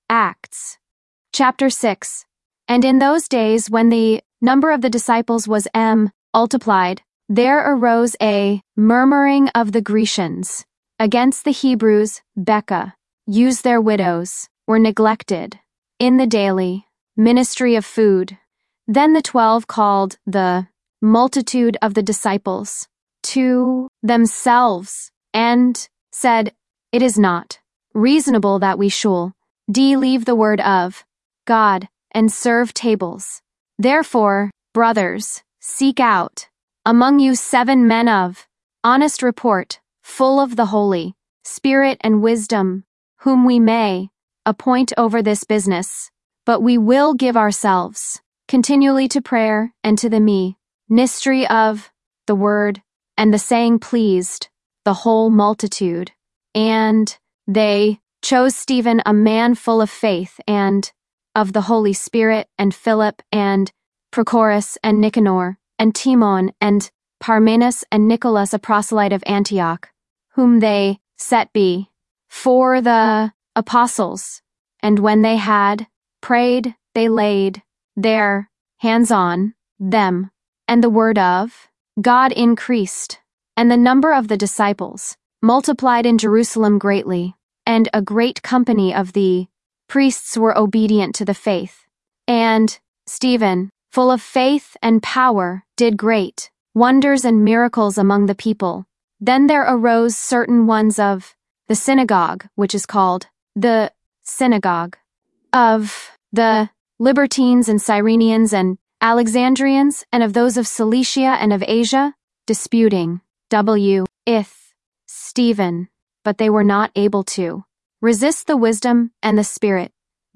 Acts. Chapter 6. And in those days when the number of the disciples was multiplied, there arose a murmuring of the Grecians against the Hebrews, used their widows, were neglected in the daily ministry of food. Then the 12 called the multitude of the disciples to themselves, and said, It is not reasonable that we should leave the word of God, and serve tables. Therefore, brothers, seek out among you 7 men of honest report, full of the Holy Spirit and wisdom, whom we may appoint over this business. But we will give ourselves continually to prayer and to the ministry of the word, and the saying pleased the whole multitude. And they chose Stephen, a man full of faith and of the Holy Spirit, and Philip, and Prochorus, and Nicanor, and Timon, and Parmenas, and Nicholas, a proselyte of Antioch, whom they set before the apostles. And when they had prayed, they laid their hands on them, and the word of God increased, and the number of the disciples multiplied in Jerusalem greatly, and a great company of the priests were obedient to the faith. And Stephen, full of faith and power, did great wonders and miracles among the people. Then there arose certain ones of the synagogue, which is called the synagogue of the Libertines and Cyrenians and Alexandrians, and of those of Cilicia and of Asia, disputing with Stephen, but they were not able to resist the wisdom and the Spirit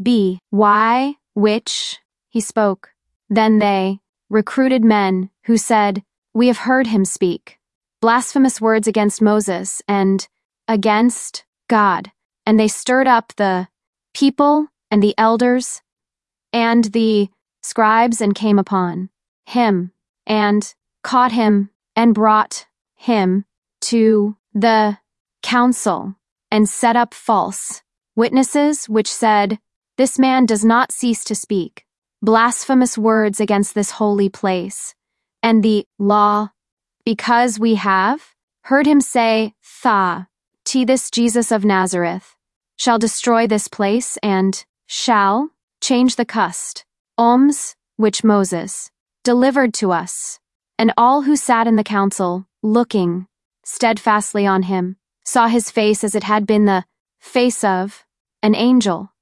by which he spoke. Then they recruited men who said, We have heard him speak blasphemous words against Moses and against God. And they stirred up the people and the elders and the scribes, and came upon him, and caught him, and brought him to the council, and set up false witnesses, which said, This man does not cease to speak blasphemous words against this holy place and the law, because we have heard him say, this Jesus of Nazareth shall destroy this place, and shall change the customs which Moses delivered to us. And all who sat in the council, looking steadfastly on him, saw his face as it had been the face of an angel.